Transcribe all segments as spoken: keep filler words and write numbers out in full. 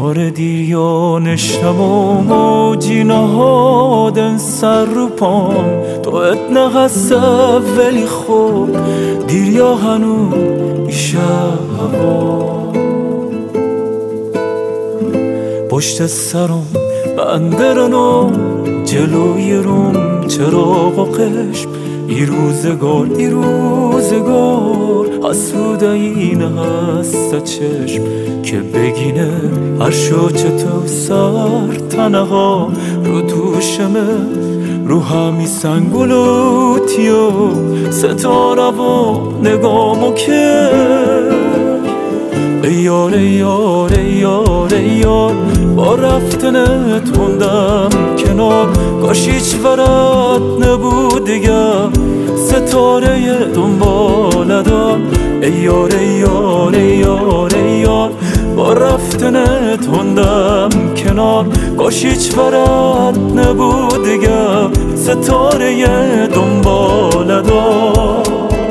آره دیر یا نشنم و موجی نهادن سر رو پام تو ات نقصه ولی خوب دیر یا هنو ایشه هوا پشت سرم بندرن و جلوی روم چراغ و قشم ای روزگار ای روزگار حسوده این هست چشم که بگینه هر شو چطور سر تنها رو دوشمه رو همی سنگولوتی و ستاره و نگامو که ای یار ای یار ای یار ای یار با رفتنت موندم کنار کاش هیچ ورد نبود دیگه ستاره دنبال دار ای یار ای یار ای یار ای یار با رفتنت موندم کنار کاش هیچ ورد نبود دیگه ستاره دنبال دار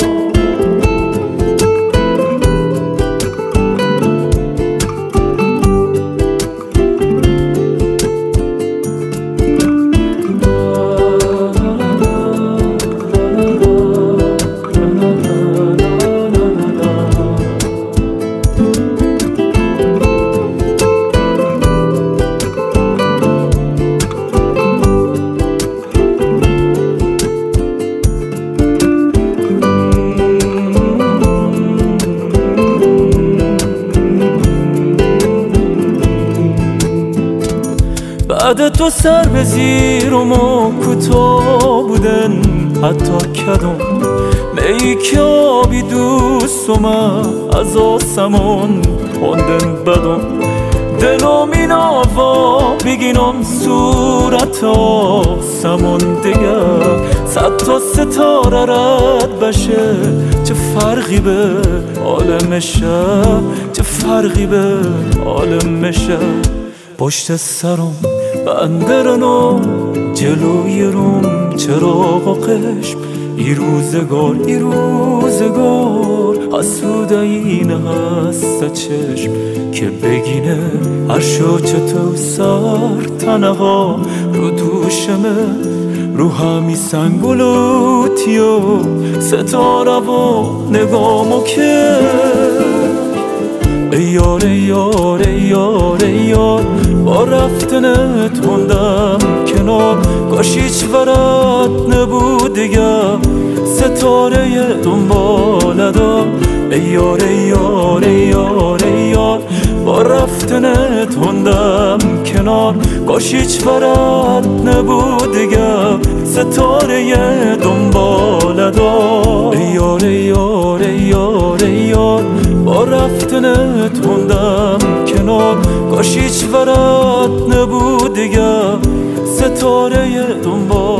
بعد تو سر به زیرم و کوتاه بودن حتی کدوم می که آبی دوستم از آسمان خوندن بدم دلم این آوا بگینم صورت آسمان دیگه صد تا ستاره رد بشه چه فرقی به عالمشه چه فرقی به عالمشه پشت سرم بندرن و جلوی روم چراغ و قشم ای روزگار ای روزگار حسوده این هست چشم که بگینه هر شو چطور سر تنها رو دوشمه رو همی سنگولوتی و ستاره و نگامو که ای یار ای یار ای یار ای یار با رفتنت موندم کنار کاش هیچ ورد نبود دیگه ستاره دنبال دار ای یار ای یار ای یار ای یار با رفتنت موندم کنار کاش هیچ ورد نبود دیگه ستاره دنبال دار ای یار ای یار ای یار ای یار با رفتنت موندم کنار کاش هیچ ورد نبود دیگه ستاره دنبال